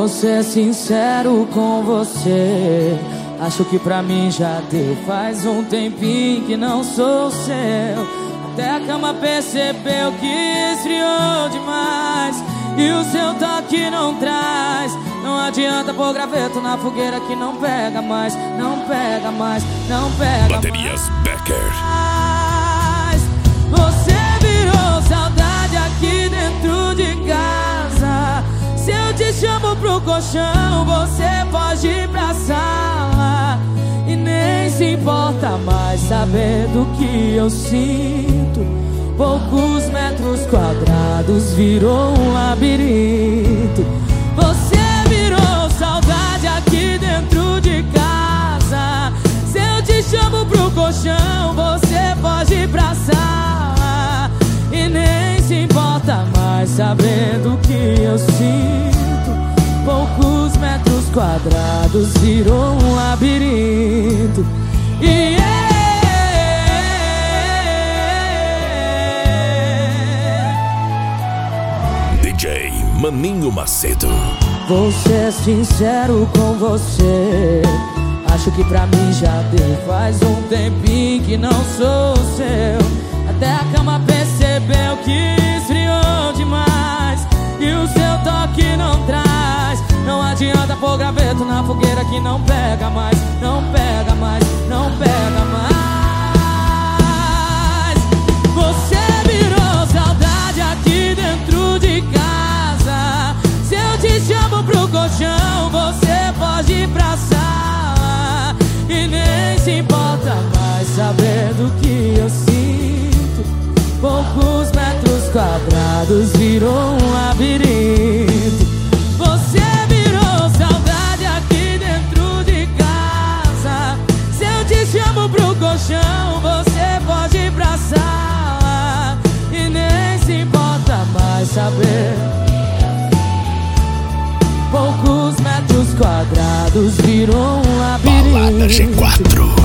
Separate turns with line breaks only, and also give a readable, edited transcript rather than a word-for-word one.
Vou ser sincero com você, acho que pra mim já deu. Faz um tempinho que não sou seu, até a cama percebeu que esfriou demais. E o seu toque não traz, não adianta pôr graveto na fogueira que não pega mais, não pega mais, não pega
Baterias Becker.
mais. Você virou saudade aqui dentro de casa. Se eu te chamo pro colchão, você pode ir pra sala e nem se importa mais saber do que eu sinto. Poucos metros quadrados virou um labirinto. Você virou saudade aqui dentro de casa. Se eu te chamo pro colchão, você pode ir pra sala e nem se importa mais sabendo o que eu sinto. Poucos metros quadrados virou um labirinto.
DJ Maninho Macedo.
Vou ser sincero com você, acho que pra mim já deu. Faz um tempinho que não sou seu, até a cama percebeu que esfriou demais. E o seu toque não traz, não adianta pôr graveto na fogueira que não pega mais, não pega mais, não pega mais. Você virou saudade aqui dentro de casa. Se eu te chamo pro colchão, você pode ir pra sala e nem se importa mais saber do que eu sinto. Poucos metros quadrados virou um labirinto. Você virou saudade aqui dentro de casa. Se eu te chamo pro colchão, você pode ir pra sala e nem se importa mais saber. Poucos metros quadrados virou um labirinto.
Balada G4.